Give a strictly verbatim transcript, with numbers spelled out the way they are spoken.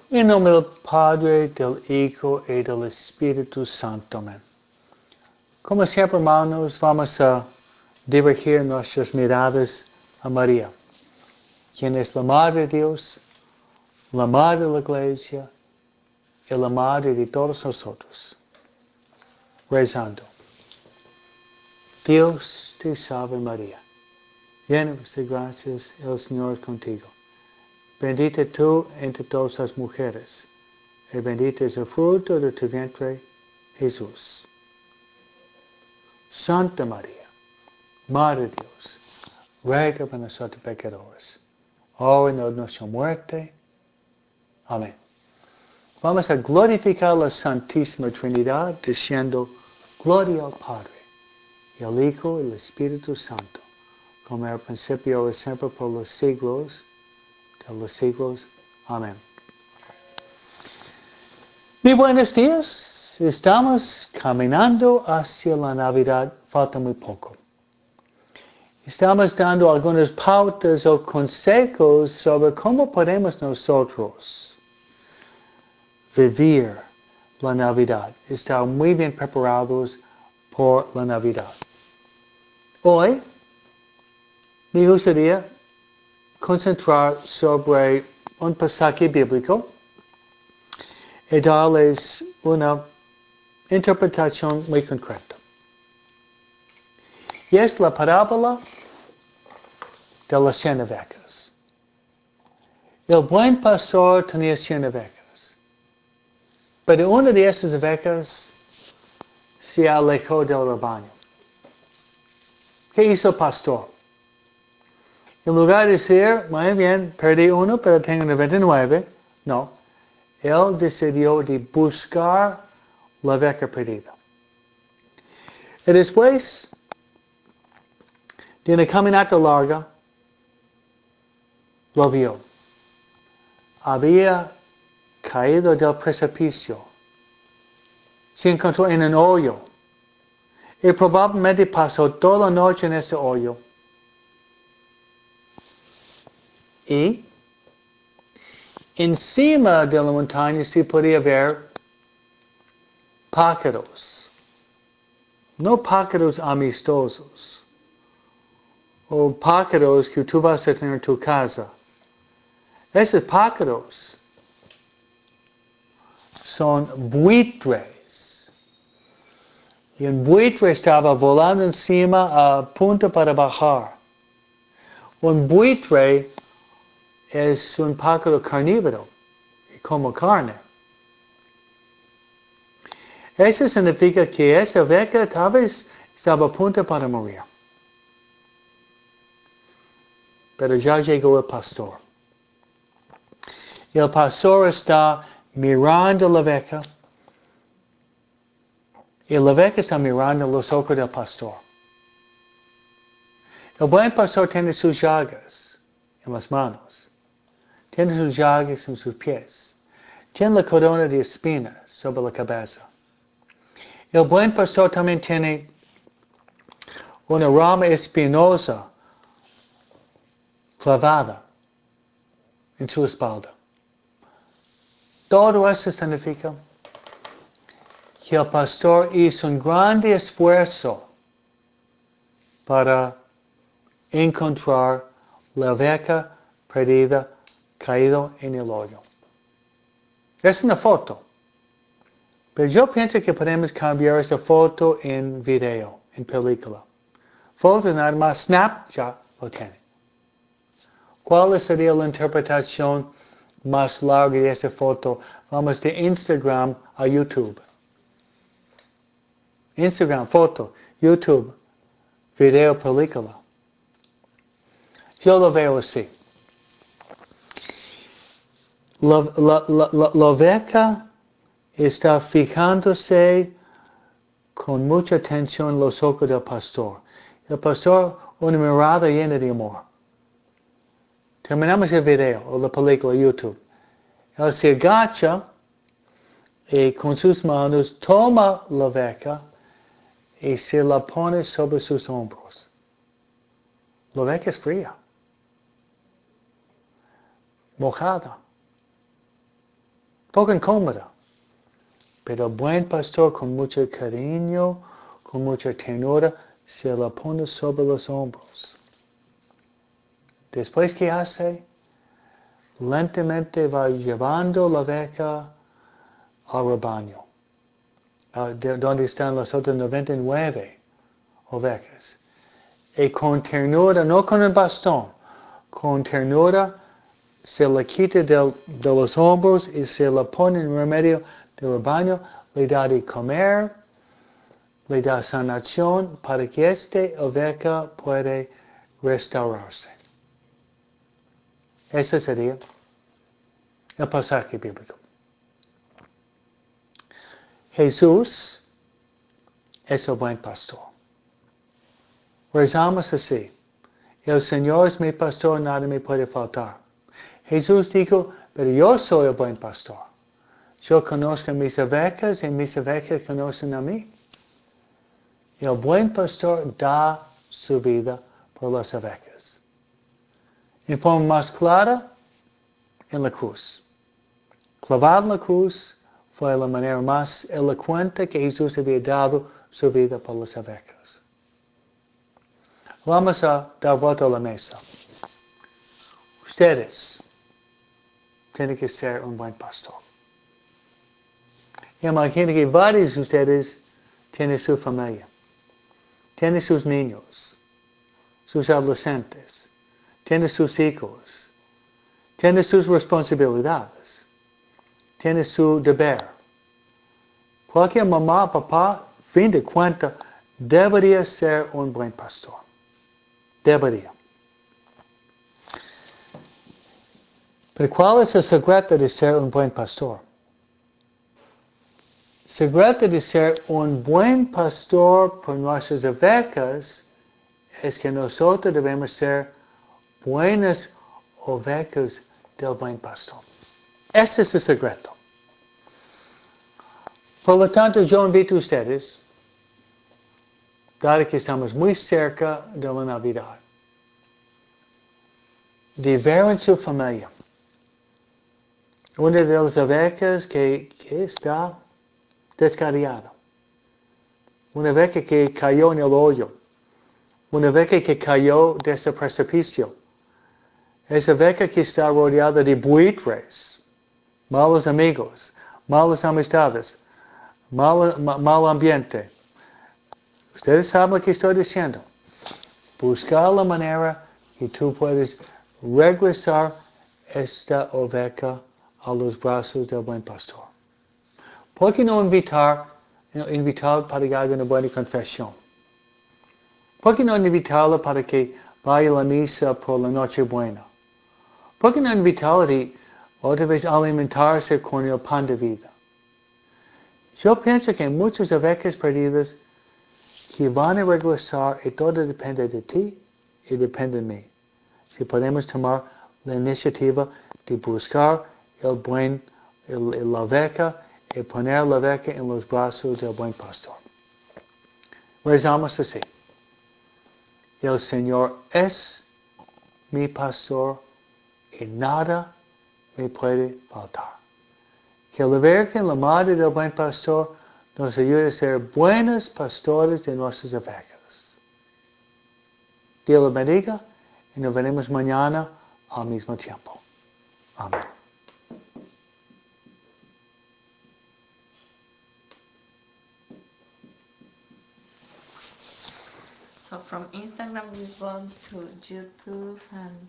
En nombre del Padre, del Hijo y del Espíritu Santo. Amén. Como siempre, hermanos, vamos a dirigir nuestras miradas a María, quien es la Madre de Dios, la Madre de la Iglesia y la Madre de todos nosotros. Rezando. Dios te salve María, llena de gracias, el Señor es contigo. Bendita tú entre todas las mujeres, y bendito es el fruto de tu vientre, Jesús. Santa María, Madre de Dios, ruega por nosotros pecadores, ahora en nuestra muerte. Amén. Vamos a glorificar la Santísima Trinidad diciendo, Gloria al Padre, y al Hijo y al Espíritu Santo, como era al principio, ahora y siempre, por los siglos de los siglos. Amén. Muy buenos días. Estamos caminando hacia la Navidad. Falta muy poco. Estamos dando algunas pautas o consejos sobre cómo podemos nosotros vivir la Navidad. Estar muy bien preparados por la Navidad. Hoy me gustaría concentrar sobre un pasaje bíblico y darles una interpretación muy concreta. Y es la parábola de las cien ovejas. El buen pastor tenía cien ovejas, pero una de esas ovejas se alejó del rebaño. ¿Qué hizo el pastor? En lugar de decir, muy bien, perdí uno, pero tengo noventa y nueve, no. Él decidió de buscar la oveja perdida. Y después de una caminata larga, lo vio. Había caído del precipicio. Se encontró en un hoyo. Y probablemente pasó toda la noche en ese hoyo. Y encima de la montaña se podía ver pájaros. No pájaros amistosos. O pájaros que tú vas a tener en tu casa. Esos pájaros son buitres. Y un buitre estaba volando encima a punto para bajar. Un buitre es un pájaro carnívoro y come carne. Eso significa que esa oveja tal vez estaba a punto para morir. Pero ya llegó el pastor. Y el pastor está mirando la oveja. Y la oveja está mirando los ojos del pastor. El buen pastor tiene sus llagas en las manos. Tiene sus llagas en sus pies. Tiene la corona de espinas sobre la cabeza. El buen pastor también tiene una rama espinosa clavada en su espalda. Todo eso significa que el pastor hizo un grande esfuerzo para encontrar la oveja perdida caída en el hoyo. Es una foto. Pero yo pienso que podemos cambiar esa foto en video, en película. Foto nada más, snap, ya lo tiene. ¿Cuál sería la interpretación más larga de esa foto? Vamos de Instagram a YouTube. Instagram, foto, YouTube, video, película. Yo lo veo así. La, la, la, la, la oveja está fijándose con mucha atención en los ojos del pastor. El pastor, una mirada llena de amor. Terminamos el video o la película YouTube. Él se agacha y con sus manos toma la oveja y se la pone sobre sus hombros. La oveja es fría, mojada. poco incómoda. Pero el buen pastor con mucho cariño, con mucha ternura, se la pone sobre los hombros. Después que hace, lentamente va llevando la oveja al rebaño, donde están las otras noventa y nueve ovejas. Y con ternura, no con el bastón, con ternura se la quita del, de los hombros y se la pone en medio del rebaño, le da de comer, le da sanación para que esta oveja pueda restaurarse. Ese sería el pasaje bíblico. Jesús es el buen pastor. Rezamos así: el Señor es mi pastor, nada me puede faltar. Jesús dijo, pero yo soy el buen pastor. Yo conozco a mis ovejas y mis ovejas conocen a mí. El buen pastor da su vida por las ovejas. En forma más clara, en la cruz. Clavado en la cruz fue la manera más elocuente que Jesús había dado su vida por las ovejas. Vamos a dar vuelta a la mesa. Ustedes tienen que ser un buen pastor. Imagino que varios de ustedes tienen su familia, tienen sus niños, sus adolescentes, tienen sus hijos, tienen sus responsabilidades, tienen su deber. Cualquier mamá, papá, fin de cuentas, debería ser un buen pastor. Debería. Pero ¿cuál es el secreto de ser un buen pastor? El secreto de ser un buen pastor por nuestras ovejas es que nosotros debemos ser buenas ovejas del buen pastor. Ese es el secreto. Por lo tanto, yo invito a ustedes, dado que estamos muy cerca de la Navidad, de ver en su familia una de las ovejas que, que está descarriada, una oveja que cayó en el hoyo, una oveja que cayó de ese precipicio, esa oveja que está rodeada de buitres, malos amigos, malas amistades, mal, mal ambiente. Ustedes saben lo que estoy diciendo. Buscar la manera que tú puedes regresar esta oveja a los brazos del buen pastor. ¿Por qué no invitar, invitar para que haga una buena confesión? ¿Por qué no invitarla para que vaya a la misa por la noche buena? ¿Por qué no invitarla de otra vez a alimentarse con el pan de vida? Yo pienso que hay muchas ovejas perdidas que van a regresar y todo depende de ti y depende de mí. Si podemos tomar la iniciativa de buscar el buen, el, la oveja y poner la oveja en los brazos del buen pastor. Rezamos así: el Señor es mi pastor y nada me puede faltar. Que la Virgen, la Madre del Buen Pastor, nos ayude a ser buenos pastores de nuestras ovejas. Dios los bendiga y nos veremos mañana al mismo tiempo. Amén. So from Instagram we go to YouTube and